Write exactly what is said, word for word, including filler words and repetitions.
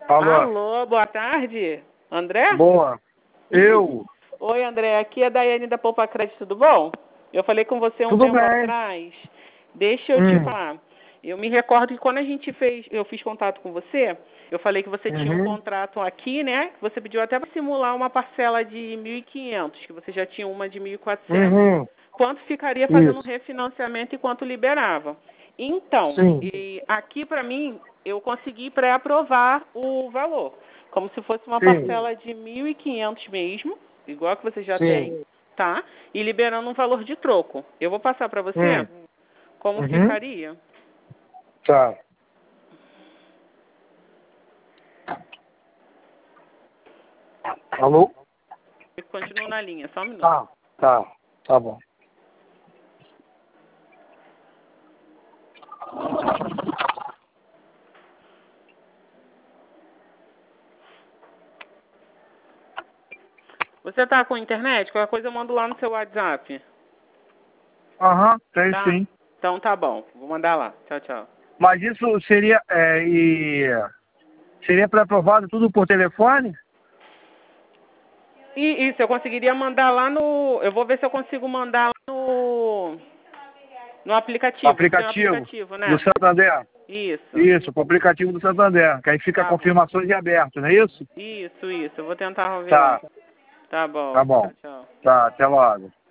Alô? Alô, boa tarde. André? Boa. Eu? Oi, André. Aqui é a Daiane da Poupa Crédito, tudo bom? Eu falei com você um Tudo tempo bem. atrás. Deixa eu te Hum. falar. Eu me recordo que quando a gente fez, eu fiz contato com você, eu falei que você tinha um Uhum. contrato aqui, né? Você pediu até para simular uma parcela de mil e quinhentos, que você já tinha uma de mil e quatrocentos. Uhum. Quanto ficaria fazendo um Isso. refinanciamento e quanto liberava? Então, Sim. e aqui para mim, eu consegui pré-aprovar o valor, como se fosse uma Sim. parcela de mil e quinhentos mesmo, igual que você já Sim. tem, tá? E liberando um valor de troco. Eu vou passar para você Hum. como Uhum. ficaria. Tá. Alô? Eu continuo na linha, só um minuto. Tá. Tá. Tá bom. Você tá com internet? Qualquer coisa eu mando lá no seu WhatsApp. Aham, tem Tá? sim. Então tá bom. Vou mandar lá. Tchau, tchau. Mas isso seria, é, e seria pré-aprovado tudo por telefone? E isso, eu conseguiria mandar lá no... Eu vou ver se eu consigo mandar lá no... No aplicativo. Você tem um Aplicativo aplicativo, né? do Santander? Isso. Isso, com o aplicativo do Santander, que aí fica Tá bom. confirmações de aberto, não é isso? Isso, isso. Eu vou tentar ver lá. Tá, Tá bom. tá bom. Tchau, tchau. Tá, até logo.